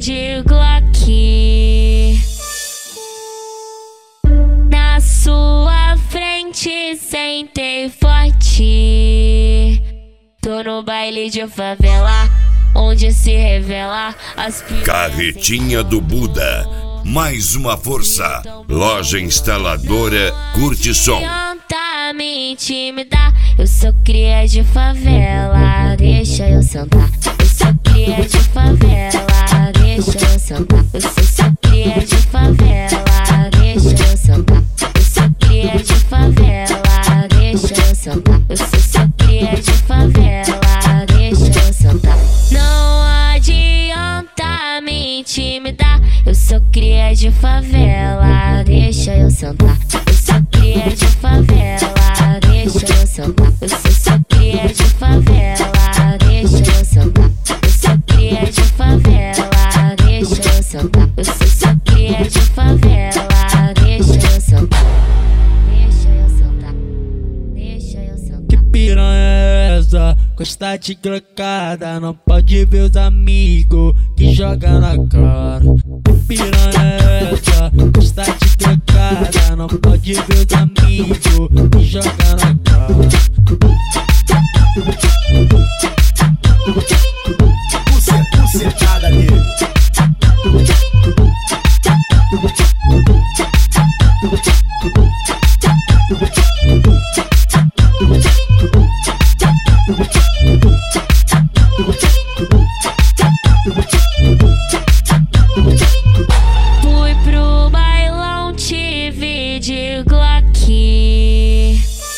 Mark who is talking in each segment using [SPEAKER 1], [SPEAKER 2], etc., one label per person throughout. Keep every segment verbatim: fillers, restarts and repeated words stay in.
[SPEAKER 1] de Glock na sua frente, sentei forte. Tô no baile de favela, onde se revela as piranhas.
[SPEAKER 2] Carretinha do Buda, mais uma força. Loja instaladora Curte Som.
[SPEAKER 1] Tenta me intimidar, eu sou cria de favela, deixa eu sentar. Eu sou cria de favela, deixa eu sentar. Eu sou só cria de favela, deixa eu sentar. Eu sou cria de favela, deixa eu sentar. Eu sou só cria de favela, deixa eu sentar. Não adianta me intimidar, eu sou cria de favela, deixa eu sentar. Eu sou cria de favela, deixa eu sentar. Eu sou só cria de favela, deixa eu sentar. Eu sou cria de favela, deixa eu sentar. Eu sou só cria de favela, deixa eu sentar. Deixa eu sentar, deixa eu sentar.
[SPEAKER 3] Que piranha é essa? Gosta de glocada, não pode ver os amigos que joga na cara. Que piranha é essa? Gosta de glocada, não pode ver os amigos que joga na cara.
[SPEAKER 4] Pucetada nele.
[SPEAKER 1] Fui pro bailão, te vi de Glock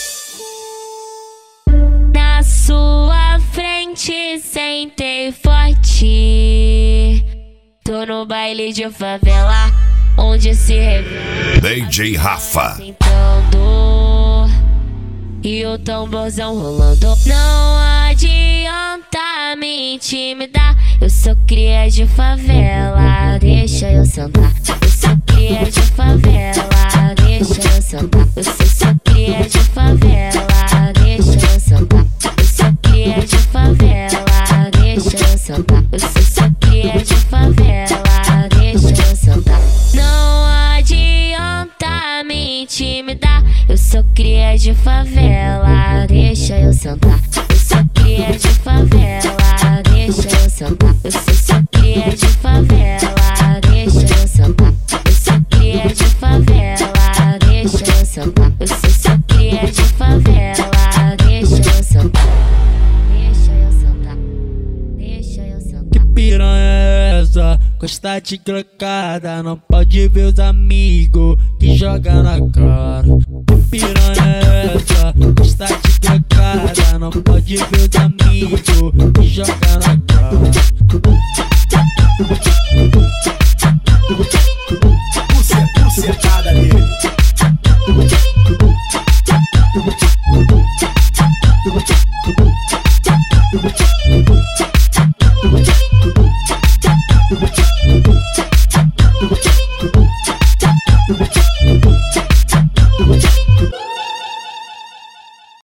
[SPEAKER 1] na sua frente, sentei forte. Tô no baile de favela, onde se revela
[SPEAKER 2] D J Rafa
[SPEAKER 1] sentando e o tamborzão rolando. Não adianta me intimidar, eu sou cria de favela, deixa eu sentar. Eu sou cria de favela, deixa eu sentar. Eu sou só cria de favela, deixa eu sentar. Eu sou cria de favela, deixa eu sentar. Eu sou só cria de favela, deixa eu sentar. Não adianta me intimidar, eu sou cria de favela, deixa eu sentar. Eu sou cria de favela, deixa eu sentar. Eu sou só cria de favela, deixa eu sentar. Eu sou cria de favela, deixa eu sentar. Eu sou só cria de favela, deixa eu sentar. Deixa eu sentar, deixa eu sentar.
[SPEAKER 3] Que piranha é essa? Gosta de glocada, não pode ver os amigos que joga na cara. Que piranha